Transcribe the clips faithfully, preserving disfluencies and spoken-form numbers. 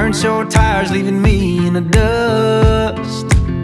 burnt your tires, leaving me in the dust.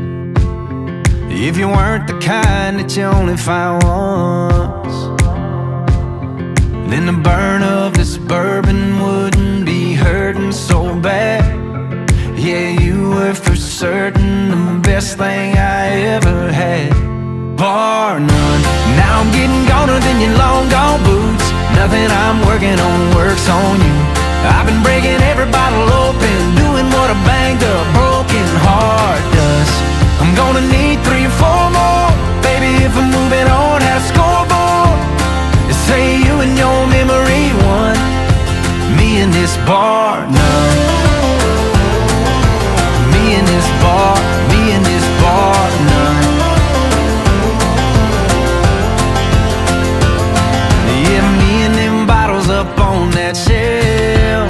If you weren't the kind that you only find once, then the burn of this bourbon wouldn't be hurting so bad. Yeah, you were for certain the best thing I ever had, bar none. Now I'm getting goner than your long gone boots. Nothing I'm working on works on you. I've been breaking every bottle open, doing what a banged up broken heart does. I'm gonna need three or four more, baby, if I'm moving on at a scoreboard. Say you and your memory won, me in this bar none. Me in this bar, me in this bar none. Yeah, me and them bottles up on that shelf.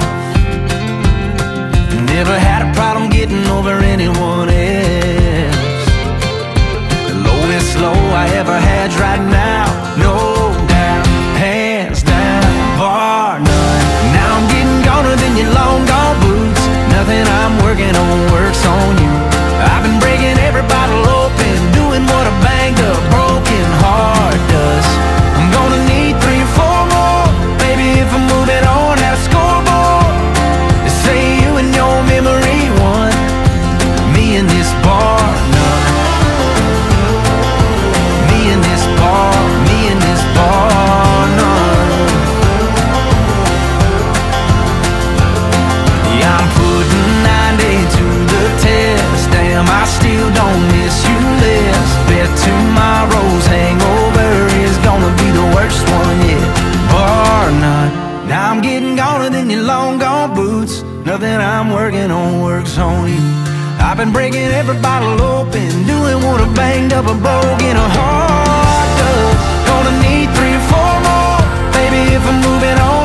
Never had a problem getting over anyone else. The lowest low I ever had's right now, no doubt, hands down, bar none. Now I'm getting goner than your long gone boots. Nothing I'm working on works on you. I've been breaking every bottle open, doing what a banged up broken heart does. I'm gonna need three or four more, baby, if I'm moving on at a scoreboard. They say you and your memory won, me in this bar none. Me in this bar, me in this bar none. Yeah, I'm putting ninety to the test. Damn, I still don't miss you less. Bet tomorrow's hangover is gonna be the worst one yet, bar none. Now I'm getting goner than your long gone boots. Nothing I'm working on works on you. I've been breaking every bottle open, doing what a banged up a broken heart does. Gonna need three or four more, baby, if I'm moving on